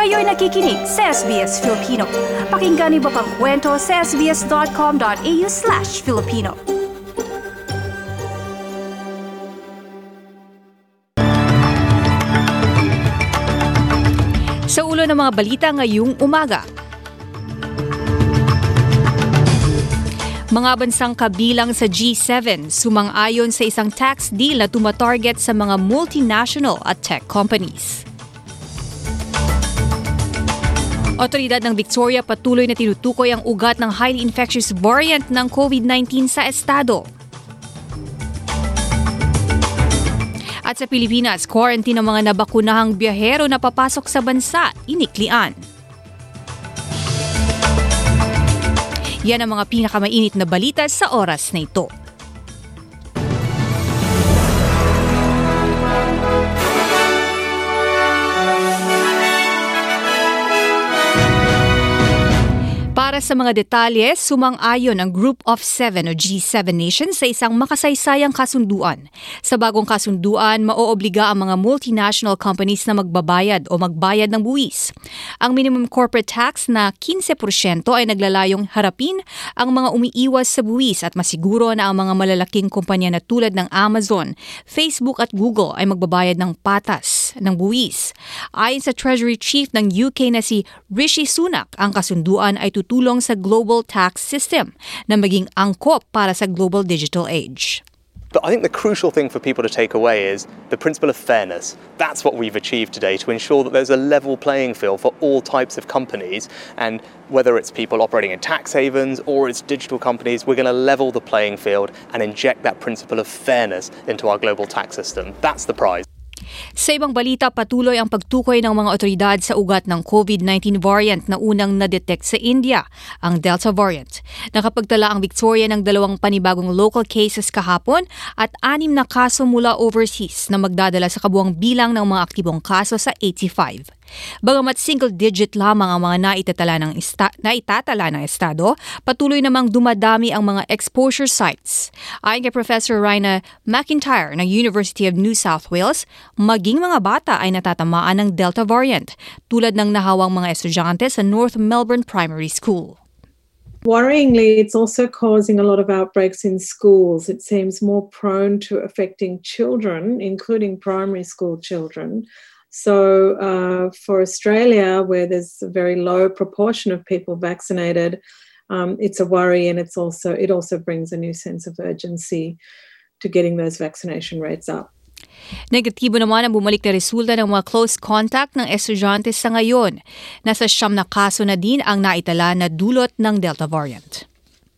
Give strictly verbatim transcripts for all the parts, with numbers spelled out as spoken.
Kayo'y nakikinig sa S B S Filipino. Pakinggan niyo pa ang kwento sa sbs.com.au slash Filipino. Sa ulo ng mga balita ngayong umaga. Mga bansang kabilang sa G seven sumang-ayon sa isang tax deal na tumatarget sa mga multinational at tech companies. Otoridad ng Victoria patuloy na tinutukoy ang ugat ng highly infectious variant ng COVID nineteen sa estado. At sa Pilipinas, quarantine ng mga nabakunahang biyahero na papasok sa bansa, iniklian. Yan ang mga pinakamainit na balita sa oras na ito. Para sa mga detalye, sumang-ayon ang Group of Seven o G seven nations sa isang makasaysayang kasunduan. Sa bagong kasunduan, maoobliga ang mga multinational companies na magbabayad o magbayad ng buwis. Ang minimum corporate tax na fifteen percent ay naglalayong harapin ang mga umiiwas sa buwis at masiguro na ang mga malalaking kumpanya na tulad ng Amazon, Facebook at Google ay magbabayad ng patas ng buwis. Ayon sa Treasury Chief ng U K na si Rishi Sunak, ang kasunduan ay tutulong sa global tax system na maging angkop para sa global digital age. But I think the crucial thing for people to take away is the principle of fairness. That's what we've achieved today to ensure that there's a level playing field for all types of companies. And whether it's people operating in tax havens or it's digital companies, we're going to level the playing field and inject that principle of fairness into our global tax system. That's the prize. Sa ibang balita, patuloy ang pagtukoy ng mga otoridad sa ugat ng COVID nineteen variant na unang na-detect sa India, ang Delta variant. Nakapagtala ang Victoria ng dalawang panibagong local cases kahapon at anim na kaso mula overseas na magdadala sa kabuang bilang ng mga aktibong kaso sa eighty-five. Bagamat single-digit lamang ang mga naitatala ng, esta- naitatala ng estado, patuloy namang dumadami ang mga exposure sites. Ayon kay Professor Raina McIntyre ng University of New South Wales, maging mga bata ay natatamaan ng Delta variant, tulad ng nahawang mga estudyante sa North Melbourne Primary School. Worryingly, it's also causing a lot of outbreaks in schools. It seems more prone to affecting children, including primary school children. So uh, for Australia, where there's a very low proportion of people vaccinated, um, it's a worry, and it's also it also brings a new sense of urgency to getting those vaccination rates up. Negatibo naman ang bumalik na resulta ng mga close contact ng estudyante sa ngayon. Nasa siyam na kaso na din ang naitala na dulot ng Delta variant.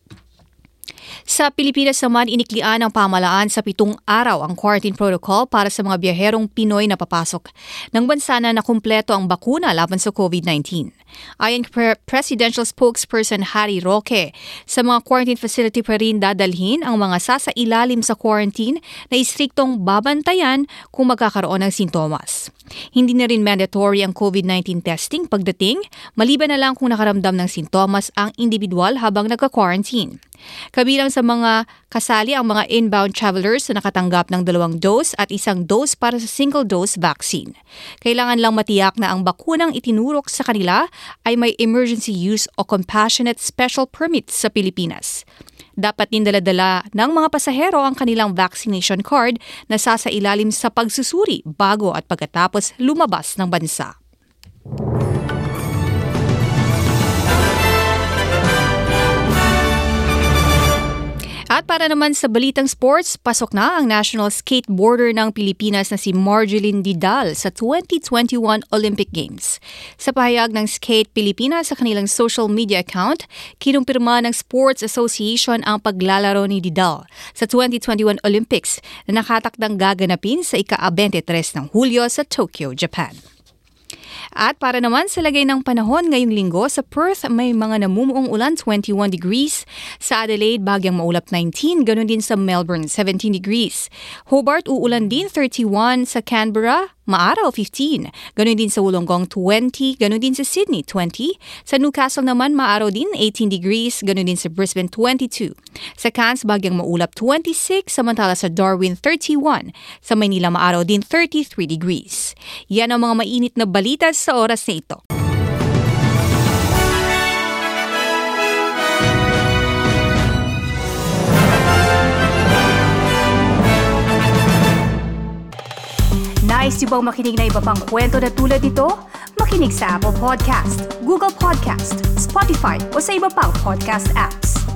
Sa Pilipinas naman, iniklian ng pamahalaan sa pitong araw ang quarantine protocol para sa mga biyaherong Pinoy na papasok ng bansa na nakumpleto ang bakuna laban sa COVID nineteen. Ayon kay Presidential Spokesperson Harry Roque, sa mga quarantine facility pa rin dadalhin ang mga sasailalim sa quarantine na istriktong babantayan kung magkakaroon ng sintomas. Hindi na rin mandatory ang COVID nineteen testing pagdating, maliban na lang kung nakaramdam ng sintomas ang individual habang nagka-quarantine. Kabilang sa mga kasali ang mga inbound travelers na nakatanggap ng dalawang dose at isang dose para sa single-dose vaccine. Kailangan lang matiyak na ang bakunang itinurok sa kanila ay may emergency use o compassionate special permit sa Pilipinas. Dapat din dala-dala ng mga pasahero ang kanilang vaccination card na sasailalim sa pagsusuri bago at pagkatapos lumabas ng bansa. At para naman sa balitang sports, pasok na ang national skateboarder ng Pilipinas na si Marjeline Didal sa twenty twenty-one Olympic Games. Sa pahayag ng Skate Pilipinas sa kanilang social media account, kinumpirma ng Sports Association ang paglalaro ni Didal sa twenty twenty-one Olympics na nakatakdang gaganapin sa ika-twenty-three ng Hulyo sa Tokyo, Japan. At para naman sa lagay ng panahon ngayong linggo, sa Perth may mga namumuong ulan twenty-one degrees, sa Adelaide bagyang maulap nineteen, ganoon din sa Melbourne seventeen degrees. Hobart uulan din thirty-one, sa Canberra maaraw fifteen, ganoon din sa Wollongong twenty, ganoon din sa Sydney twenty, sa Newcastle naman maaraw din eighteen degrees, ganoon din sa Brisbane twenty-two. Sa Cairns bagyang maulap twenty-six, samantala sa Darwin thirty-one, sa Maynila maaraw din thirty-three degrees. Yan ang mga mainit na balita sa oras na ito. Nais niyo bang makinig na iba pang kwento na tulad ito? Makinig sa Apple Podcast, Google Podcast, Spotify o sa iba pang podcast apps.